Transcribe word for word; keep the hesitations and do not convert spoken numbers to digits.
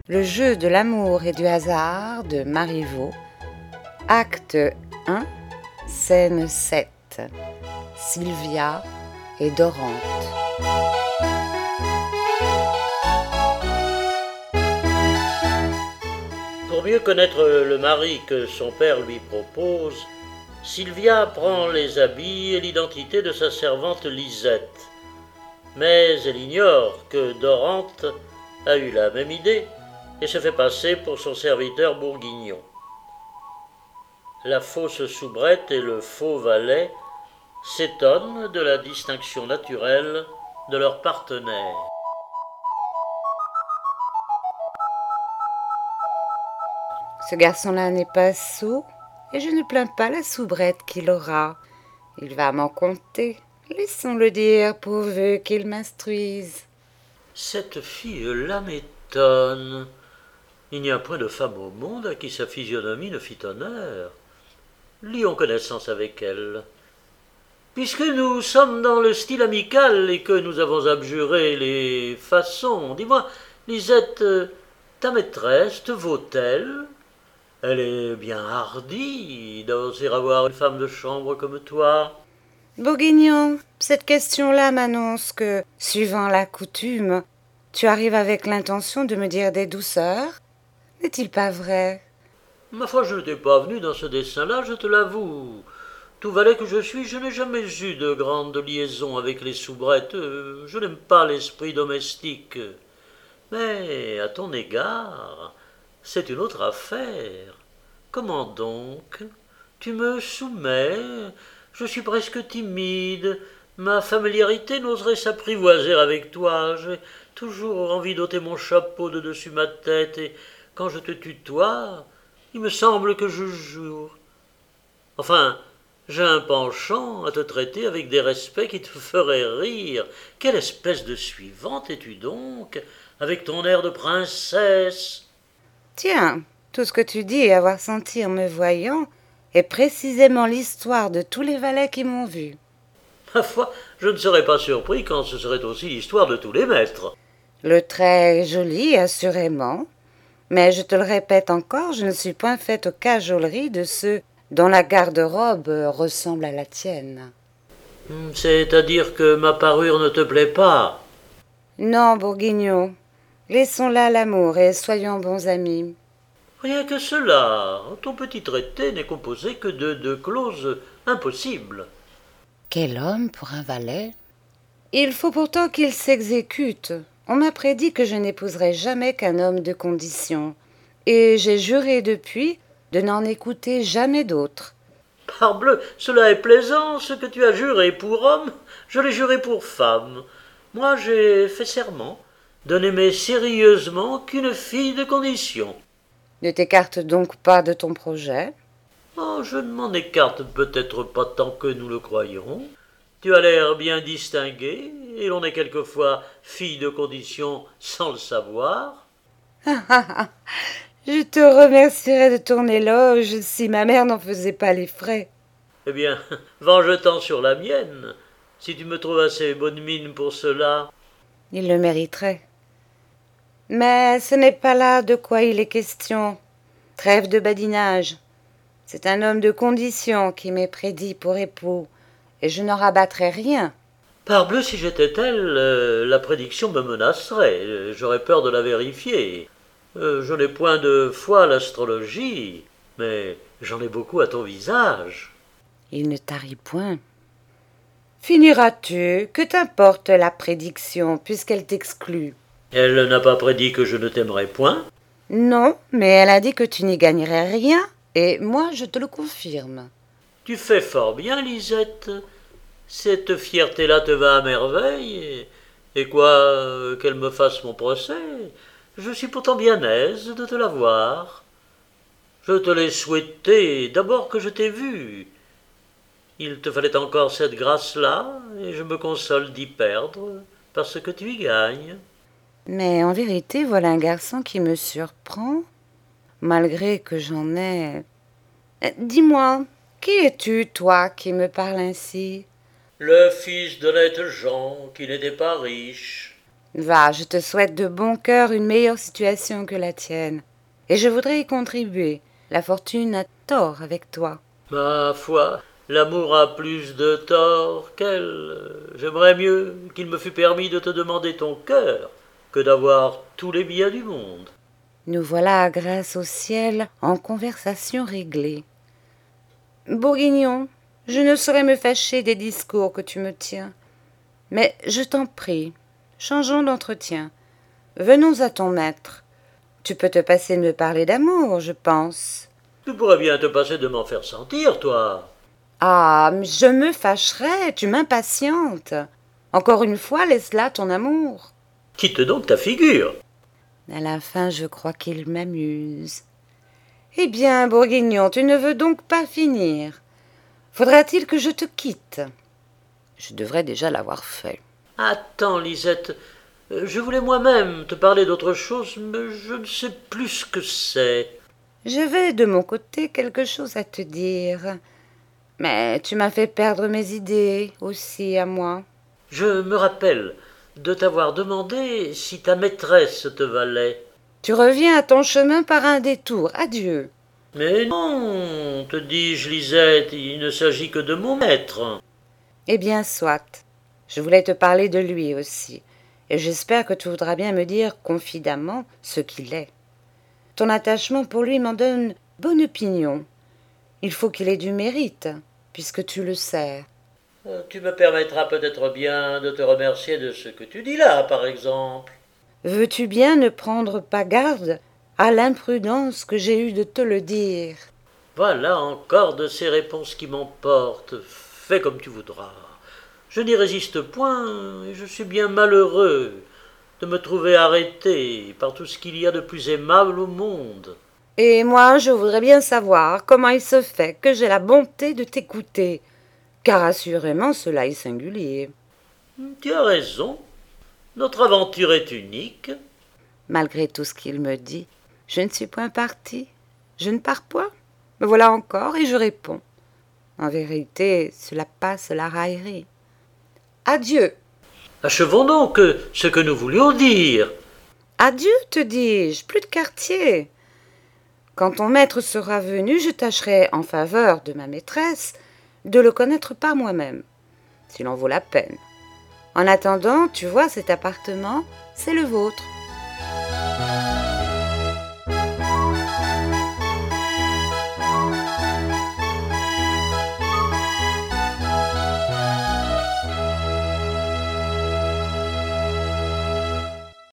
Le jeu de l'amour et du hasard de Marivaux, acte un, scène sept. Sylvia et Dorante. Pour mieux connaître le mari que son père lui propose, Sylvia prend les habits et l'identité de sa servante Lisette. Mais elle ignore que Dorante a eu la même idée et se fait passer pour son serviteur bourguignon. La fausse soubrette et le faux valet s'étonnent de la distinction naturelle de leur partenaire. Ce garçon-là n'est pas sot, et je ne plains pas la soubrette qu'il aura. Il va m'en compter. Laissons-le dire, pourvu qu'il m'instruise. Cette fille-là m'étonne. Il n'y a point de femme au monde à qui sa physionomie ne fit honneur. Lions connaissance avec elle. Puisque nous sommes dans le style amical et que nous avons abjuré les façons, dis-moi, Lisette, ta maîtresse te vaut-elle? Elle est bien hardie d'oser avoir une femme de chambre comme toi. Bourguignon, cette question-là m'annonce que, suivant la coutume, tu arrives avec l'intention de me dire des douceurs. N'est-il pas vrai? Ma foi, je n'étais pas venu dans ce dessein-là, je te l'avoue. Tout valet que je suis, je n'ai jamais eu de grande liaison avec les soubrettes. Je n'aime pas l'esprit domestique. Mais à ton égard, c'est une autre affaire. Comment donc? Tu me soumets? Je suis presque timide. Ma familiarité n'oserait s'apprivoiser avec toi. J'ai toujours envie d'ôter mon chapeau de dessus ma tête, et quand je te tutoie, il me semble que je joue. Enfin, j'ai un penchant à te traiter avec des respects qui te feraient rire. Quelle espèce de suivante es-tu donc, avec ton air de princesse? Tiens, tout ce que tu dis et avoir senti en me voyant est précisément l'histoire de tous les valets qui m'ont vu. Ma foi, je ne serais pas surpris quand ce serait aussi l'histoire de tous les maîtres. Le trait est joli, assurément, mais je te le répète encore, je ne suis point faite aux cajoleries de ceux dont la garde-robe ressemble à la tienne. C'est-à-dire que ma parure ne te plaît pas? Non, Bourguignon, laissons là l'amour et soyons bons amis. Rien que cela. Ton petit traité n'est composé que de deux clauses impossibles. Quel homme pour un valet? Il faut pourtant qu'il s'exécute. On m'a prédit que je n'épouserais jamais qu'un homme de condition, et j'ai juré depuis de n'en écouter jamais d'autre. Parbleu, cela est plaisant, ce que tu as juré pour homme, je l'ai juré pour femme. Moi, j'ai fait serment de n'aimer sérieusement qu'une fille de condition. Ne t'écarte donc pas de ton projet? Oh, je ne m'en écarte peut-être pas tant que nous le croyons. Tu as l'air bien distinguée, et l'on est quelquefois fille de condition sans le savoir. Je te remercierais de ton éloge si ma mère n'en faisait pas les frais. Eh bien, venge-t'en sur la mienne, si tu me trouves assez bonne mine pour cela. Il le mériterait. Mais ce n'est pas là de quoi il est question. Trêve de badinage. C'est un homme de condition qui m'est prédit pour époux, et je n'en rabattrai rien. Parbleu, si j'étais elle, euh, la prédiction me menacerait. J'aurais peur de la vérifier. Euh, je n'ai point de foi à l'astrologie, mais j'en ai beaucoup à ton visage. Il ne tarit point. Finiras-tu? Que t'importe la prédiction, puisqu'elle t'exclut? Elle n'a pas prédit que je ne t'aimerais point? Non, mais elle a dit que tu n'y gagnerais rien, et moi je te le confirme. Tu fais fort bien, Lisette. Cette fierté-là te va à merveille, et, et quoi euh, qu'elle me fasse mon procès, je suis pourtant bien aise de te la voir. Je te l'ai souhaité d'abord que je t'ai vu. Il te fallait encore cette grâce-là, et je me console d'y perdre, parce que tu y gagnes. Mais en vérité, voilà un garçon qui me surprend, malgré que j'en ai... Dis-moi, qui es-tu, toi, qui me parles ainsi? Le fils d'honnêtes gens qui n'étaient pas riches. Va, je te souhaite de bon cœur une meilleure situation que la tienne. Et je voudrais y contribuer. La fortune a tort avec toi. Ma foi, l'amour a plus de tort qu'elle. J'aimerais mieux qu'il me fût permis de te demander ton cœur que d'avoir tous les biens du monde. Nous voilà, grâce au ciel, en conversation réglée. Bourguignon, je ne saurais me fâcher des discours que tu me tiens. Mais je t'en prie, changeons d'entretien. Venons à ton maître. Tu peux te passer de me parler d'amour, je pense. Tu pourrais bien te passer de m'en faire sentir, toi. Ah, je me fâcherais, tu m'impatientes. Encore une fois, laisse là ton amour. Quitte donc ta figure. À la fin, je crois qu'il m'amuse. Eh bien, Bourguignon, tu ne veux donc pas finir. Faudra-t-il que je te quitte? Je devrais déjà l'avoir fait. Attends, Lisette, je voulais moi-même te parler d'autre chose, mais je ne sais plus ce que c'est. J'avais de mon côté quelque chose à te dire. Mais tu m'as fait perdre mes idées aussi à moi. Je me rappelle de t'avoir demandé si ta maîtresse te valait. Tu reviens à ton chemin par un détour. Adieu. Mais non, te dis-je, Lisette, il ne s'agit que de mon maître. Eh bien, soit. Je voulais te parler de lui aussi, et j'espère que tu voudras bien me dire confidemment ce qu'il est. Ton attachement pour lui m'en donne bonne opinion. Il faut qu'il ait du mérite, puisque tu le sais. Tu me permettras peut-être bien de te remercier de ce que tu dis là, par exemple. Veux-tu bien ne prendre pas garde à l'imprudence que j'ai eue de te le dire? Voilà encore de ces réponses qui m'emportent. Fais comme tu voudras. Je n'y résiste point, et je suis bien malheureux de me trouver arrêté par tout ce qu'il y a de plus aimable au monde. Et moi, je voudrais bien savoir comment il se fait que j'ai la bonté de t'écouter, car assurément cela est singulier. Tu as raison. Notre aventure est unique. Malgré tout ce qu'il me dit, je ne suis point partie. Je ne pars point. Me voilà encore et je réponds. En vérité, cela passe la raillerie. Adieu. Achevons donc ce que nous voulions dire. Adieu, te dis-je, plus de quartier. Quand ton maître sera venu, je tâcherai, en faveur de ma maîtresse, de le connaître par moi-même, s'il en vaut la peine. En attendant, tu vois, cet appartement, c'est le vôtre.